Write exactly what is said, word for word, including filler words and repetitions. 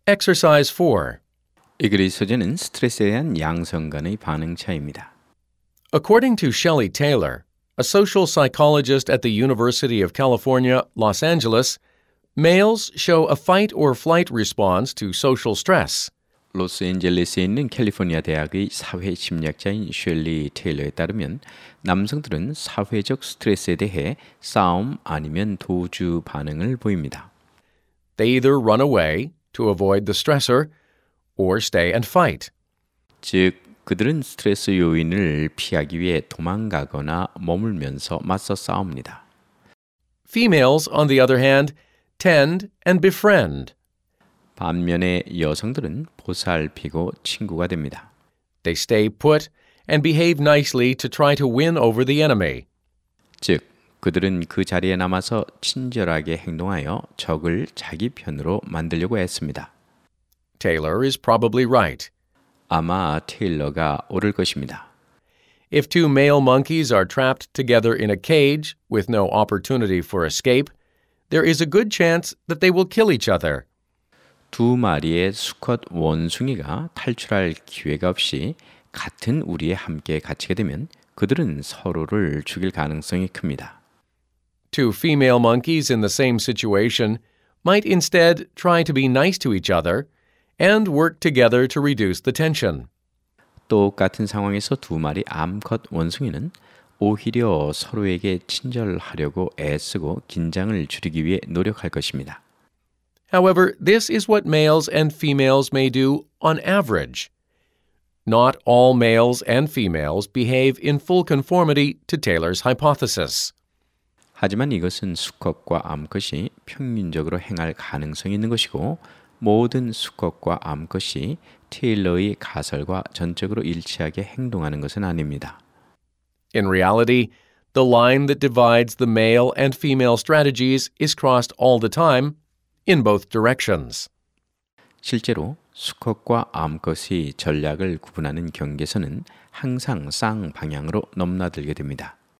Exercise four. 이 글의 소재는 스트레스에 대한 양성 간의 반응 차이입니다. According to Shelley Taylor, a social psychologist at the University of California, Los Angeles, males show a fight or flight response to social stress. 로스앤젤레스에 있는 캘리포니아 대학의 사회 심리학자인 쉘리 테일러에 따르면 남성들은 사회적 스트레스에 대해 싸움 아니면 도주 반응을 보입니다. They either run away to avoid the stressor or stay and fight. 즉, 그들은 스트레스 요인을 피하기 위해 도망가거나 머물면서 맞서 싸웁니다. Females, on the other hand, tend and befriend. 반면에 여성들은 보살피고 친구가 됩니다. They stay put and behave nicely to try to win over the enemy. 즉, 그들은 그 자리에 남아서 친절하게 행동하여 적을 자기 편으로 만들려고 했습니다. Taylor is probably right. 아마 테일러가 옳을 것입니다. If two male monkeys are trapped together in a cage with no opportunity for escape, there is a good chance that they will kill each other. 두 마리의 수컷 원숭이가 탈출할 기회가 없이 같은 우리에 함께 갇히게 되면 그들은 서로를 죽일 가능성이 큽니다. Two female monkeys in the same situation might instead try to be nice to each other and work together to reduce the tension. 똑같은 상황에서 두 마리 암컷 원숭이는 오히려 서로에게 친절하려고 애쓰고 긴장을 줄이기 위해 노력할 것입니다. However, this is what males and females may do on average. Not all males and females behave in full conformity to Taylor's hypothesis. 하지만 이것은 수컷과 암컷이 평균적으로 행할 가능성이 있는 것이고 모든 수컷과 암컷이 테일러의 가설과 전적으로 일치하게 행동하는 것은 아닙니다. In reality, the line that divides the male and female strategies is crossed all the time in both directions. 실제로 수컷과 암컷의 전략을 구분하는 경계선은 항상 쌍방향으로 넘나들게 됩니다.